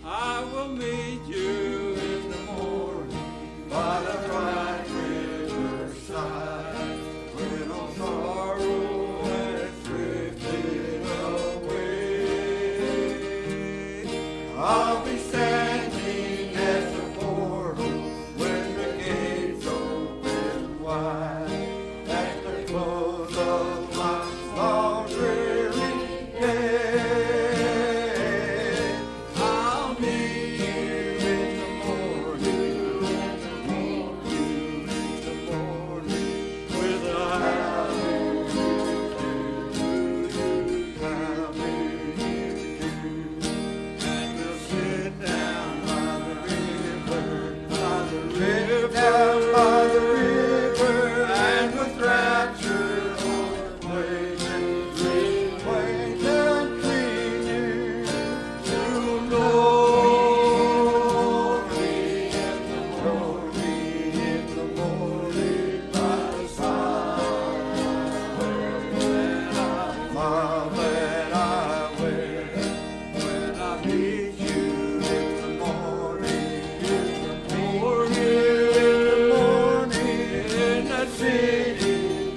I will meet you in the morning by the bright riverside, when all sorrow has drifted away. I'll be standing at the portal when the gates open wide, at the close of my long dreary day. I'll meet you in the morning, with a and we'll sit down by the river, and with rapture overflowing, wait and clean to glory in the morning by the side, that I wear when I meet you in the morning, in that city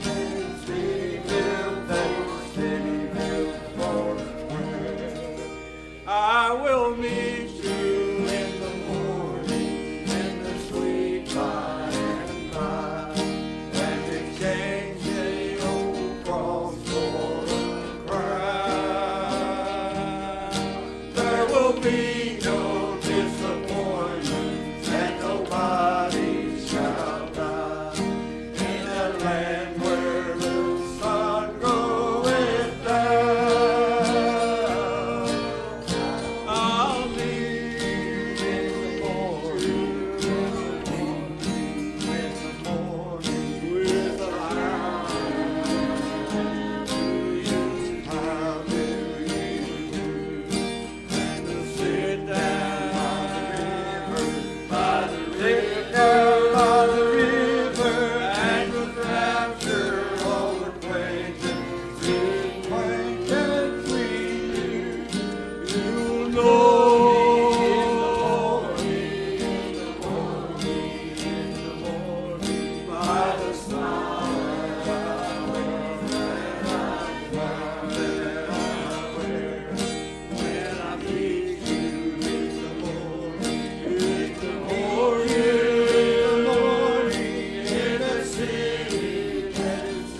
built for prayer. I will meet you in the morning, in the sweet by and by, and exchange the old cross for a crown. There will be no disappointment, and nobody shall die in a land where the sun goeth down. I'll meet you in the morning, with a and we'll sit down by the river, and with rapture overtaken, quaint and sweet, you'll know in the morning by the side that I wear when I meet you in the morning, in the city built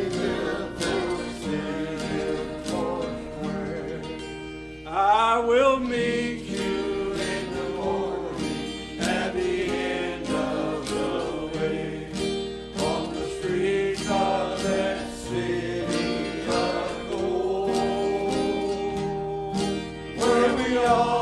for prayer. I will meet you in the morning at the end of the way, on the streets of that city of gold, where we all